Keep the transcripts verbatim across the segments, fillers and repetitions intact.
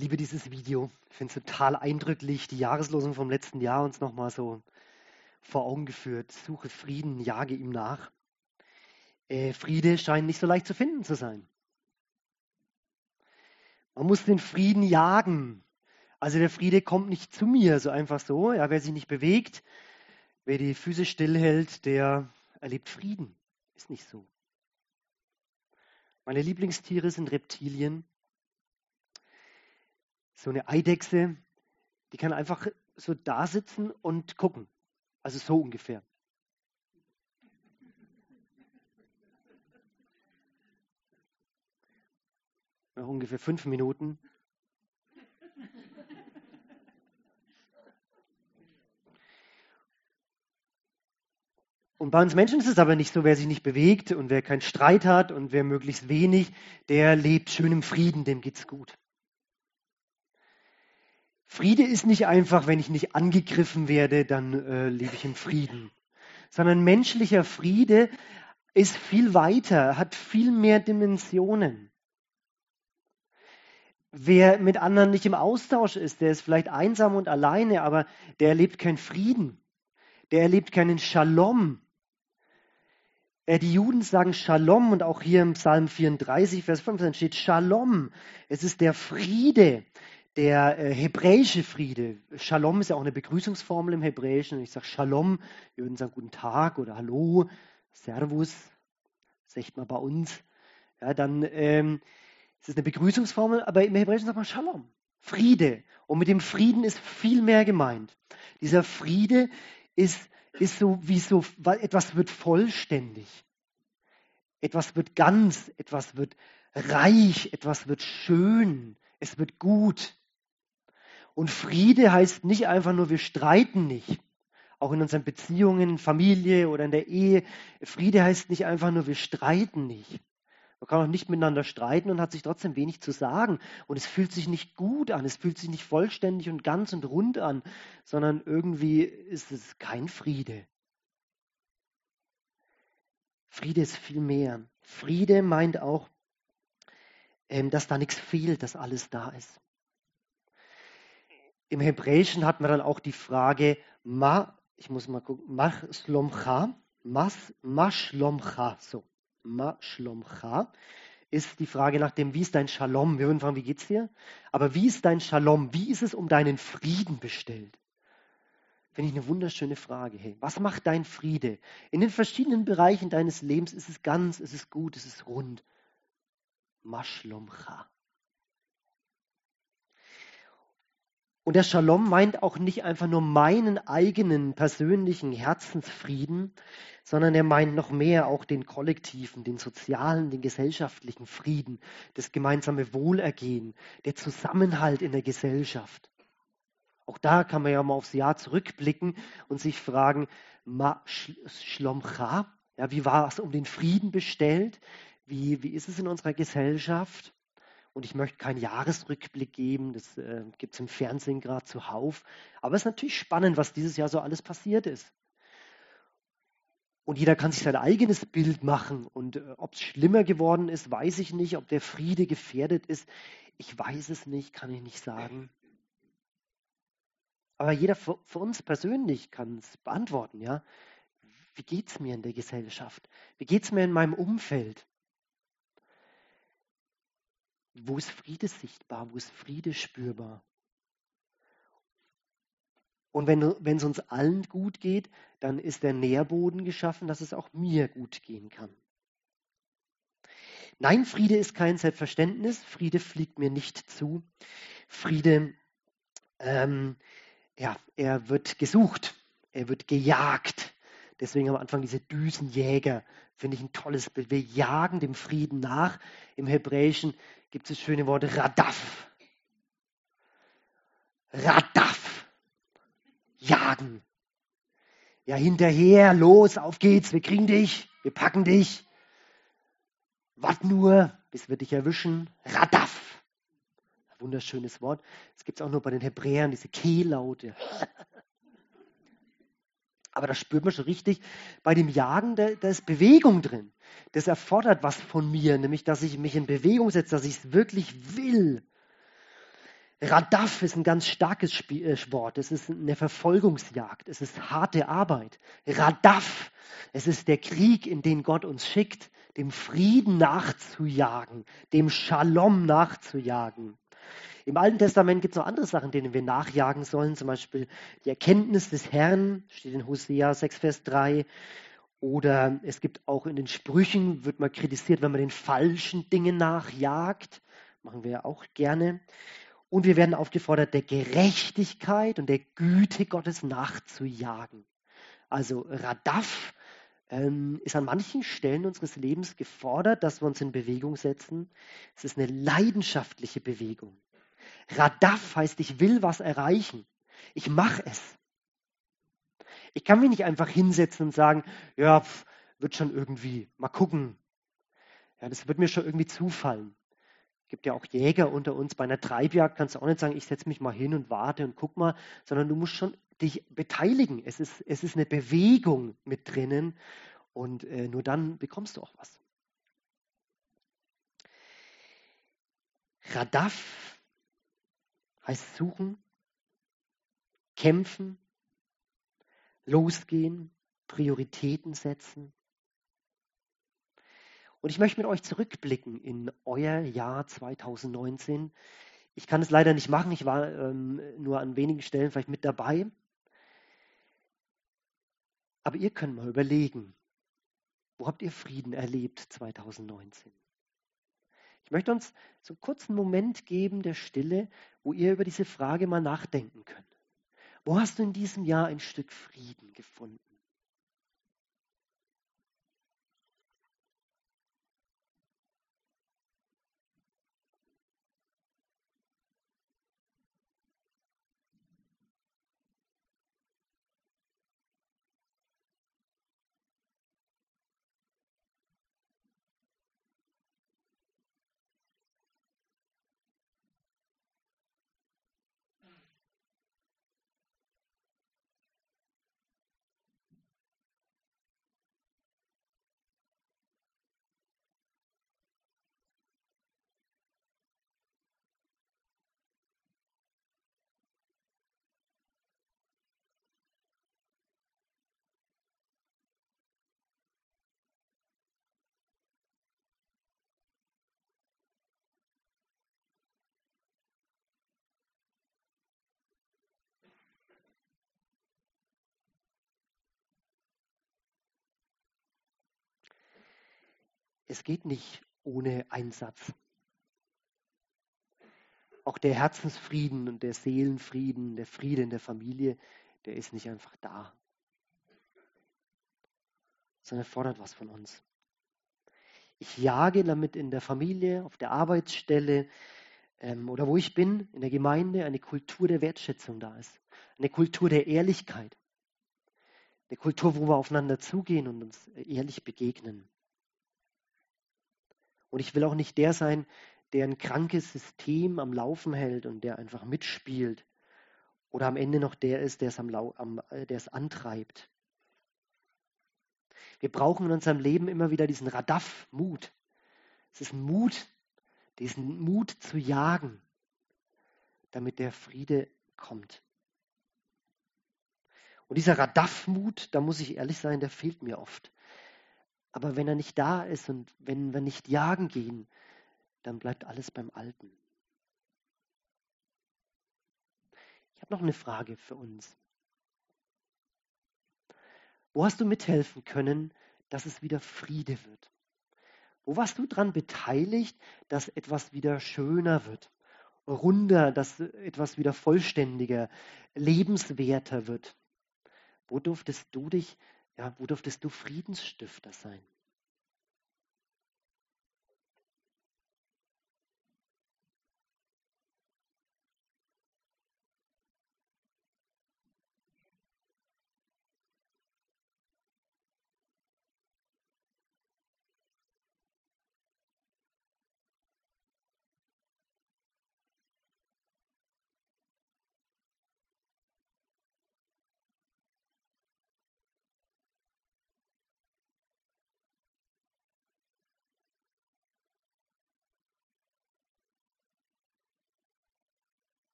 liebe dieses Video. Ich finde es total eindrücklich, die Jahreslosung vom letzten Jahr uns nochmal so vor Augen geführt. Suche Frieden, jage ihm nach. Äh, Friede scheint nicht so leicht zu finden zu sein. Man muss den Frieden jagen. Also der Friede kommt nicht zu mir so einfach so. Ja, wer sich nicht bewegt, wer die Füße stillhält, der erlebt Frieden. Ist nicht so. Meine Lieblingstiere sind Reptilien. So eine Eidechse, die kann einfach so da sitzen und gucken. Also so ungefähr. Nach ungefähr fünf Minuten. Und bei uns Menschen ist es aber nicht so, wer sich nicht bewegt und wer keinen Streit hat und wer möglichst wenig, der lebt schön im Frieden, dem geht's gut. Friede ist nicht einfach, wenn ich nicht angegriffen werde, dann äh, lebe ich im Frieden. Sondern menschlicher Friede ist viel weiter, hat viel mehr Dimensionen. Wer mit anderen nicht im Austausch ist, der ist vielleicht einsam und alleine, aber der erlebt keinen Frieden. Der erlebt keinen Shalom. Äh, die Juden sagen Shalom und auch hier im Psalm vierunddreißig, Vers fünfzehn steht Shalom. Es ist der Friede. Der äh, hebräische Friede, Shalom ist ja auch eine Begrüßungsformel im Hebräischen. Ich sage Shalom, wir würden sagen Guten Tag oder Hallo, Servus, sagt man bei uns. Ja, dann ähm, ist es eine Begrüßungsformel, aber im Hebräischen sagt man Shalom, Friede. Und mit dem Frieden ist viel mehr gemeint. Dieser Friede ist, ist so wie so, etwas wird vollständig, etwas wird ganz, etwas wird reich, etwas wird schön, es wird gut. Und Friede heißt nicht einfach nur, wir streiten nicht. Auch in unseren Beziehungen, Familie oder in der Ehe. Friede heißt nicht einfach nur, wir streiten nicht. Man kann auch nicht miteinander streiten und hat sich trotzdem wenig zu sagen. Und es fühlt sich nicht gut an, es fühlt sich nicht vollständig und ganz und rund an, sondern irgendwie ist es kein Friede. Friede ist viel mehr. Friede meint auch, dass da nichts fehlt, dass alles da ist. Im Hebräischen hat man dann auch die Frage, ma, ich muss mal gucken, mach slomcha, mas, ma shlomcha, so, ma shlomcha, ist die Frage nach dem, wie ist dein Shalom? Wir würden fragen, wie geht's dir? Aber wie ist dein Shalom? Wie ist es um deinen Frieden bestellt? Finde ich eine wunderschöne Frage. Hey, was macht dein Friede? In den verschiedenen Bereichen deines Lebens ist es ganz, ist es gut, ist es rund. Ma shlomcha. Und der Shalom meint auch nicht einfach nur meinen eigenen persönlichen Herzensfrieden, sondern er meint noch mehr auch den kollektiven, den sozialen, den gesellschaftlichen Frieden, das gemeinsame Wohlergehen, der Zusammenhalt in der Gesellschaft. Auch da kann man ja mal aufs Jahr zurückblicken und sich fragen, Ma Shlomcha, ja, wie war es um den Frieden bestellt? Wie, wie ist es in unserer Gesellschaft? Und ich möchte keinen Jahresrückblick geben, das äh, gibt es im Fernsehen gerade zuhauf. Aber es ist natürlich spannend, was dieses Jahr so alles passiert ist. Und jeder kann sich sein eigenes Bild machen. Und äh, ob es schlimmer geworden ist, weiß ich nicht. Ob der Friede gefährdet ist, ich weiß es nicht, kann ich nicht sagen. Aber jeder für, für uns persönlich kann es beantworten. Ja? Wie geht es mir in der Gesellschaft? Wie geht es mir in meinem Umfeld? Wo ist Friede sichtbar? Wo ist Friede spürbar? Und wenn, wenn es uns allen gut geht, dann ist der Nährboden geschaffen, dass es auch mir gut gehen kann. Nein, Friede ist kein Selbstverständnis. Friede fliegt mir nicht zu. Friede, ähm, ja, er wird gesucht. Er wird gejagt. Deswegen am Anfang diese Düsenjäger. Finde ich ein tolles Bild. Wir jagen dem Frieden nach. Im Hebräischen gibt es das schöne Wort Radaf. Radaf. Jagen. Ja, hinterher, los, auf geht's, wir kriegen dich, wir packen dich. Wart nur, bis wir dich erwischen. Radaf. Wunderschönes Wort. Es gibt es auch nur bei den Hebräern, diese Kehllaute. Aber da spürt man schon richtig, bei dem Jagen, da, da ist Bewegung drin. Das erfordert was von mir, nämlich, dass ich mich in Bewegung setze, dass ich es wirklich will. Radaf ist ein ganz starkes Spiel, äh, Wort. Es ist eine Verfolgungsjagd. Es ist harte Arbeit. Radaf, es ist der Krieg, in den Gott uns schickt, dem Frieden nachzujagen, dem Shalom nachzujagen. Im Alten Testament gibt es noch andere Sachen, denen wir nachjagen sollen. Zum Beispiel die Erkenntnis des Herrn, steht in Hosea sechs, Vers drei. Oder es gibt auch in den Sprüchen, wird mal kritisiert, wenn man den falschen Dingen nachjagt. Machen wir ja auch gerne. Und wir werden aufgefordert, der Gerechtigkeit und der Güte Gottes nachzujagen. Also Radaf ähm, ist an manchen Stellen unseres Lebens gefordert, dass wir uns in Bewegung setzen. Es ist eine leidenschaftliche Bewegung. Radaf heißt, ich will was erreichen. Ich mache es. Ich kann mich nicht einfach hinsetzen und sagen, ja, pf, wird schon irgendwie, mal gucken. Ja, das wird mir schon irgendwie zufallen. Es gibt ja auch Jäger unter uns. Bei einer Treibjagd kannst du auch nicht sagen, ich setze mich mal hin und warte und guck mal, sondern du musst schon dich beteiligen. Es ist, es ist eine Bewegung mit drinnen und äh, nur dann bekommst du auch was. Radaf heißt suchen, kämpfen, losgehen, Prioritäten setzen. Und ich möchte mit euch zurückblicken in euer Jahr zweitausendneunzehn. Ich kann es leider nicht machen, ich war ähm, nur an wenigen Stellen vielleicht mit dabei. Aber ihr könnt mal überlegen, wo habt ihr Frieden erlebt zweitausendneunzehn? Ich möchte uns so einen kurzen Moment geben der Stille, wo ihr über diese Frage mal nachdenken könnt. Wo hast du in diesem Jahr ein Stück Frieden gefunden? Es geht nicht ohne Einsatz. Auch der Herzensfrieden und der Seelenfrieden, der Friede in der Familie, der ist nicht einfach da, sondern fordert was von uns. Ich jage damit in der Familie, auf der Arbeitsstelle ähm, oder wo ich bin, in der Gemeinde, eine Kultur der Wertschätzung da ist. Eine Kultur der Ehrlichkeit. Eine Kultur, wo wir aufeinander zugehen und uns ehrlich begegnen. Und ich will auch nicht der sein, der ein krankes System am Laufen hält und der einfach mitspielt. Oder am Ende noch der ist, der es, am, Lau- am, äh, der es antreibt. Wir brauchen in unserem Leben immer wieder diesen Radaf-Mut. Es ist Mut, diesen Mut zu jagen, damit der Friede kommt. Und dieser Radaf-Mut, da muss ich ehrlich sein, der fehlt mir oft. Aber wenn er nicht da ist und wenn wir nicht jagen gehen, dann bleibt alles beim Alten. Ich habe noch eine Frage für uns. Wo hast du mithelfen können, dass es wieder Friede wird? Wo warst du daran beteiligt, dass etwas wieder schöner wird, runder, dass etwas wieder vollständiger, lebenswerter wird? Wo durftest du dich, ja, wo durftest du Friedensstifter sein?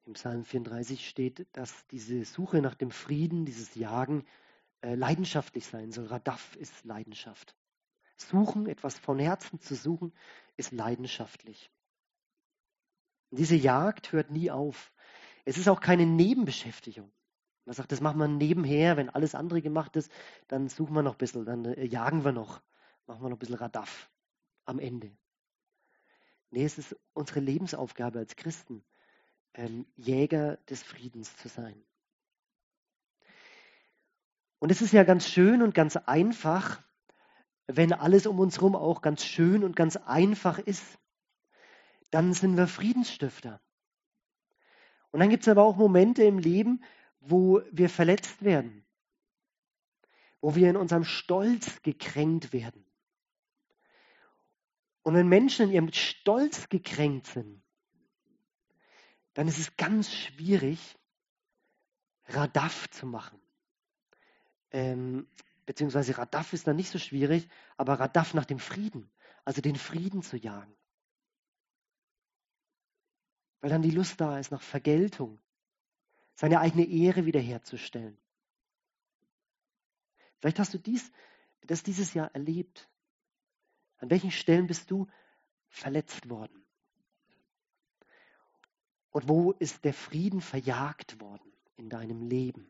Im Psalm vierunddreißig steht, dass diese Suche nach dem Frieden, dieses Jagen, äh, leidenschaftlich sein soll. Radaf ist Leidenschaft. Suchen, etwas von Herzen zu suchen, ist leidenschaftlich. Und diese Jagd hört nie auf. Es ist auch keine Nebenbeschäftigung. Man sagt, das machen wir nebenher, wenn alles andere gemacht ist, dann suchen wir noch ein bisschen, dann äh, jagen wir noch, machen wir noch ein bisschen Radaf am Ende. Nee, es ist unsere Lebensaufgabe als Christen, ähm, Jäger des Friedens zu sein. Und es ist ja ganz schön und ganz einfach, wenn alles um uns herum auch ganz schön und ganz einfach ist, dann sind wir Friedensstifter. Und dann gibt es aber auch Momente im Leben, wo wir verletzt werden, wo wir in unserem Stolz gekränkt werden. Und wenn Menschen in ihrem Stolz gekränkt sind, dann ist es ganz schwierig, Radaf zu machen. Ähm, beziehungsweise Radaf ist dann nicht so schwierig, aber Radaf nach dem Frieden, also den Frieden zu jagen. Weil dann die Lust da ist nach Vergeltung, seine eigene Ehre wiederherzustellen. Vielleicht hast du dies, das dieses Jahr erlebt. An welchen Stellen bist du verletzt worden? Und wo ist der Frieden verjagt worden in deinem Leben?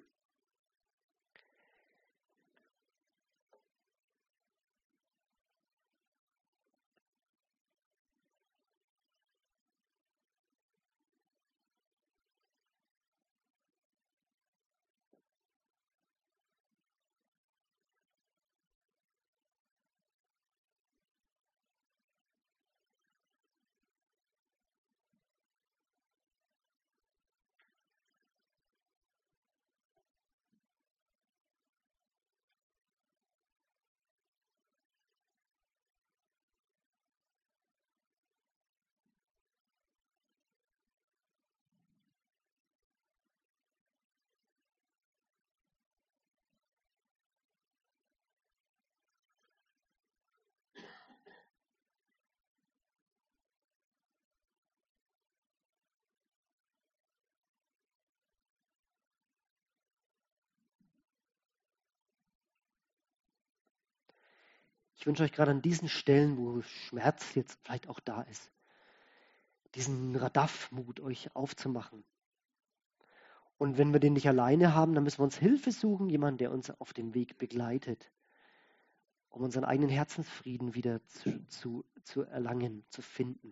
Ich wünsche euch gerade an diesen Stellen, wo Schmerz jetzt vielleicht auch da ist, diesen Radaf-Mut euch aufzumachen. Und wenn wir den nicht alleine haben, dann müssen wir uns Hilfe suchen, jemanden, der uns auf dem Weg begleitet, um unseren eigenen Herzensfrieden wieder zu, zu, zu erlangen, zu finden.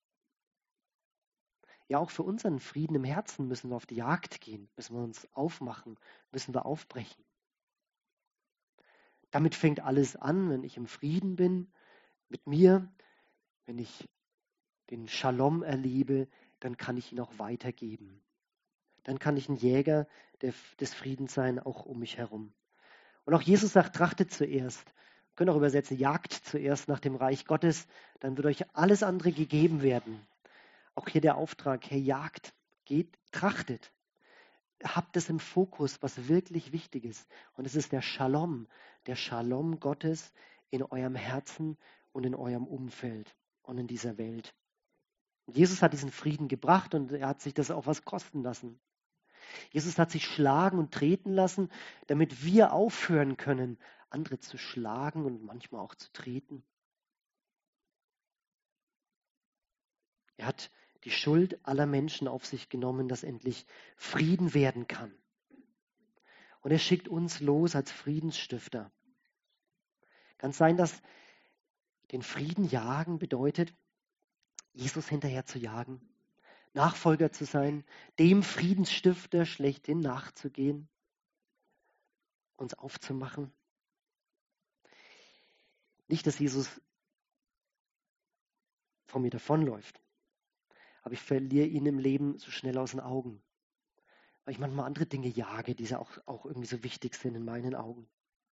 Ja, auch für unseren Frieden im Herzen müssen wir auf die Jagd gehen, müssen wir uns aufmachen, müssen wir aufbrechen. Damit fängt alles an, wenn ich im Frieden bin mit mir, wenn ich den Shalom erlebe, dann kann ich ihn auch weitergeben. Dann kann ich ein Jäger des Friedens sein, auch um mich herum. Und auch Jesus sagt, trachtet zuerst. Wir können auch übersetzen, jagt zuerst nach dem Reich Gottes, dann wird euch alles andere gegeben werden. Auch hier der Auftrag, hey, jagt, geht, trachtet. Habt es im Fokus, was wirklich wichtig ist. Und es ist der Shalom, der Shalom Gottes in eurem Herzen und in eurem Umfeld und in dieser Welt. Jesus hat diesen Frieden gebracht und er hat sich das auch was kosten lassen. Jesus hat sich schlagen und treten lassen, damit wir aufhören können, andere zu schlagen und manchmal auch zu treten. Er hat die Schuld aller Menschen auf sich genommen, dass endlich Frieden werden kann. Und er schickt uns los als Friedensstifter. Kann es sein, dass den Frieden jagen bedeutet, Jesus hinterher zu jagen, Nachfolger zu sein, dem Friedensstifter schlechthin nachzugehen, uns aufzumachen? Nicht, dass Jesus von mir davonläuft, aber ich verliere ihn im Leben so schnell aus den Augen, weil ich manchmal andere Dinge jage, die auch, auch irgendwie so wichtig sind in meinen Augen.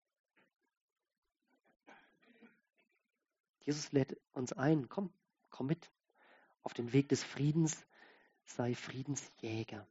Jesus lädt uns ein, komm, komm mit auf den Weg des Friedens, sei Friedensjäger.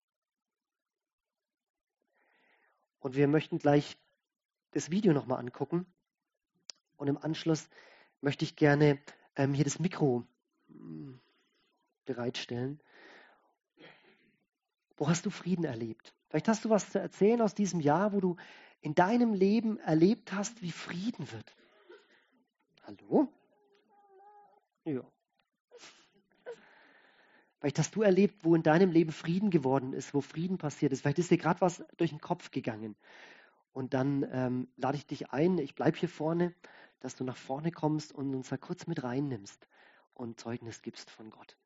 Und wir möchten gleich das Video nochmal angucken und im Anschluss möchte ich gerne ähm, hier das Mikro mh, bereitstellen. Wo hast du Frieden erlebt? Vielleicht hast du was zu erzählen aus diesem Jahr, wo du in deinem Leben erlebt hast, wie Frieden wird. Hallo? Ja. Vielleicht hast du erlebt, wo in deinem Leben Frieden geworden ist, wo Frieden passiert ist. Vielleicht ist dir gerade was durch den Kopf gegangen. Und dann ähm, lade ich dich ein, ich bleibe hier vorne, dass du nach vorne kommst und uns da kurz mit reinnimmst und Zeugnis gibst von Gott.